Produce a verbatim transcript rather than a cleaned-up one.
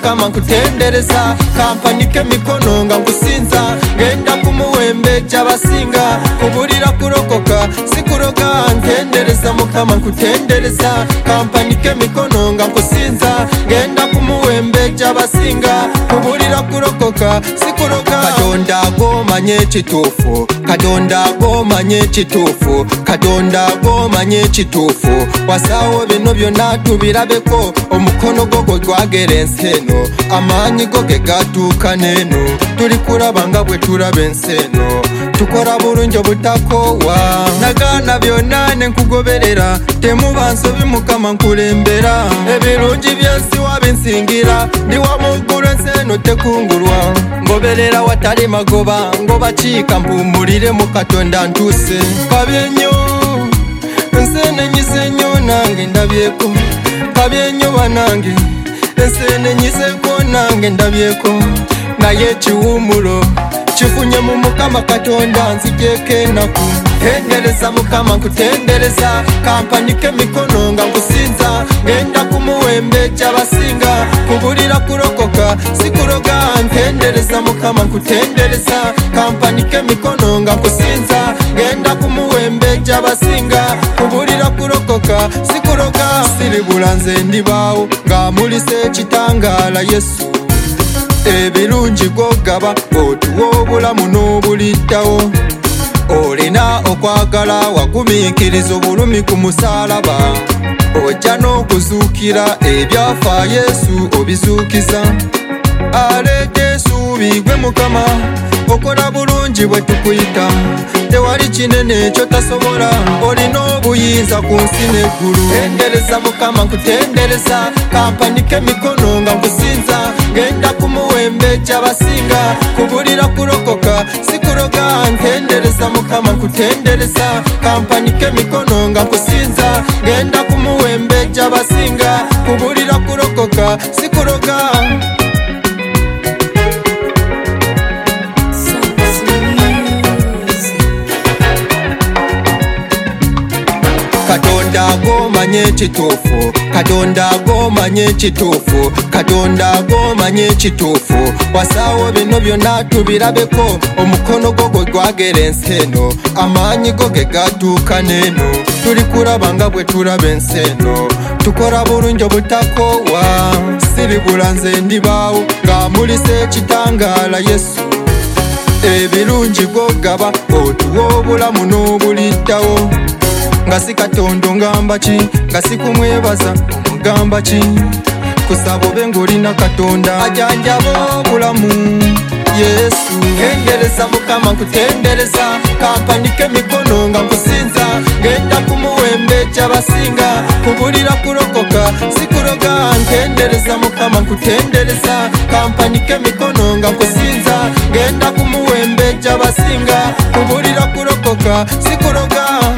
mukama nkutendereza kampanike mikono nga nkusinza ngenda kumuwembe gy'abasinga kuburira kurokoka sikuroga ntendereza mukama nkutendereza kampanike mikono nga nkusinza ngenda kumuwembe gy'abasinga kuburira kurokoka sikuroga Katonda agomanye ekituufu Katonda agomanye ekituufu Katonda agomanye ekituufu wasaawo bino byonna tubirabeko omukono gwo gwe gwagera ensi eno amaanyi go ge gatuuka n'eno tuli kulaba nga bwe tulaba ensi eno tukola bulungi obutakoowa nagaana byonna ne nkugoberera temuba nsobi mukama nkulembera ebirungi by'ensi wabinsingira ndi wamuggulu ensi eno tekungulwa ngoberera watali magoba ngobakiika mpummulire mu Katonda ntuuse kabyenyo ensenenyize nnyo nange ndabyeko kabyenyo banange ensenenyizeeko nange ndabyeko naye ekiwummulo kifunye mu mukama Katonda nzigyeko ennaku tendereza mukama nkutendereza kampanike emikono nga nkusinza ngenda kumuwembe gy'abasinga kuburira kurokoka sikuroga ntendereza mukama nkutendereza kampanike emikono nga nkusinza ngenda kumuwembe gy'abasinga kuburira kurokoka sikuroga siribula nze ndibaawo ng'amulisa ekitangaala Yesu ebirungi gwogaba otuwa obulamu n'obuliddawo olina okwagala wagumiikiriza obulumi ku musaalaba ojja n'okuzuukira ebyafa Yesu obizuukiza aleeta essuubi gwe mukama okola bulungi bwe tukuyita tewali kinene ekyo tasobola olina obuyinza ku nsi n'eggulu tendereza mukama nkutendereza kampanike emikono nga nkusinza ngenda kumuwembe gy'abasinga kuburira kurokoka sikuroga ntendereza mukama nkutendereza kampanike emikono nga nkusinza ngenda kumuwembe gy'abasinga kuburira kurokoka sikuroga Katonda agomanye ekituufu Katonda agomanye ekituufu Katonda agomanye ekituufu wasaawo bino byonna tubirabeko omukono gwo gwe gwagera ensi eno amaanyi go ge gatuuka n'eno tuli kulaba nga bwe tulaba ensi eno tukola bulungi obutakoowa siribula nze ndibaawo ng'amulisa ekitangaala Yesu ebirungi gwogaba otuwa obulamu n'obuliddawo nga si Katonda ngamba ki nga si kumwebaza omugamba ki kusaba obe ng'olina Katonda ajanjaba obulamu Yesu tendereza mukama nkutendereza kampanike emikono nga nkusinza ngenda kumuwembe gy'abasinga kuburira kurokoka sikuroga ntendereza mukama nkutendereza kampanike emikono nga nkusinza ngenda kumuwembe gy'abasinga kuburira kurokoka sikuroga